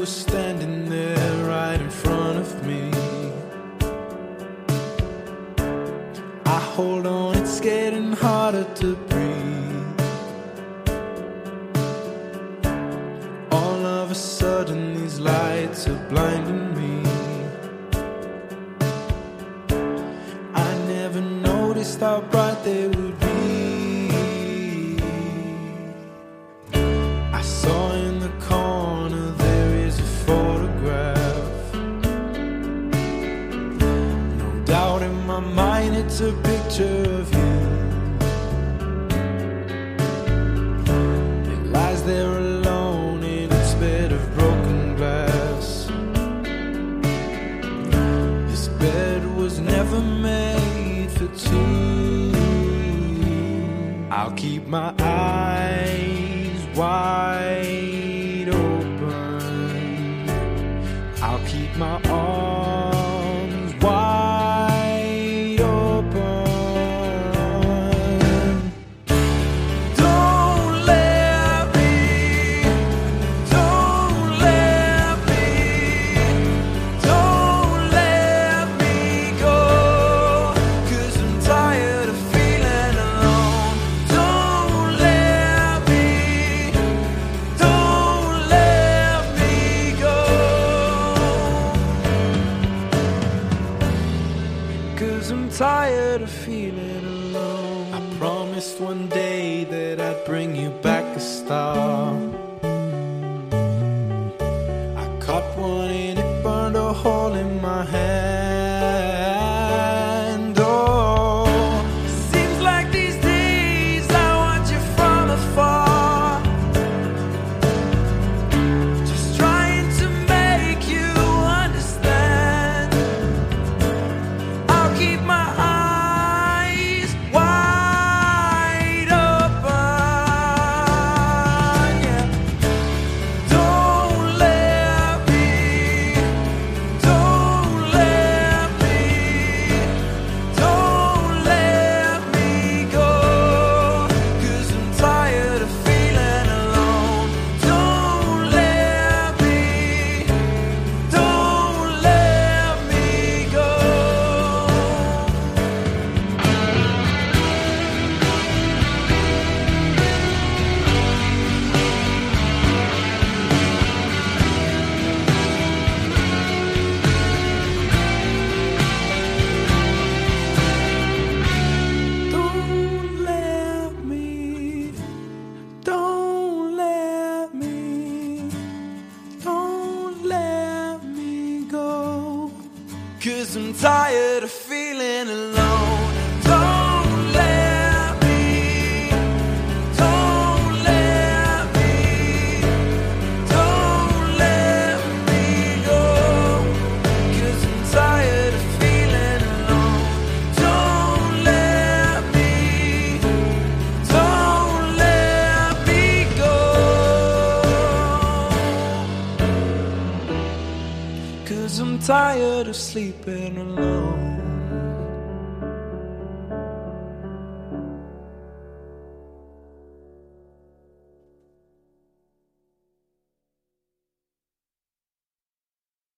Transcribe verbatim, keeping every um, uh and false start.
was standing there right in front of me. I hold on, it's getting harder to breathe. All of a sudden these lights are blinding me. I never noticed how bright they would be. I saw in the corner there is a photograph. No doubt in my mind it's a picture of you. It lies there alone in its bed of broken glass. This bed was never made for two. I'll keep my eyes wide open. I'll keep my arms wide open. Don't let me, don't let me, don't let me go. 'Cause I'm tired of feeling alone. Don't let me, don't let me go. 'Cause I'm tired of feeling alone. I promised one day that I'd bring you back a star. I caught one and it burned a hole in my hand. Oh, seems like these days I watch you from afar, just trying to make you understand. I'll keep my eyes wide open. Yeah. Don't let me, don't let me, don't let me go. 'Cause I'm tired of feeling alone. Don't let me, don't let me go. Don't let me, don't let me, don't let me go. 'Cause I'm tired of feeling alone. Don't let me, don't let me, don't let me go. 'Cause I'm tired of feeling alone. Don't let me, don't let me go. 'Cause I'm tired of sleeping alone.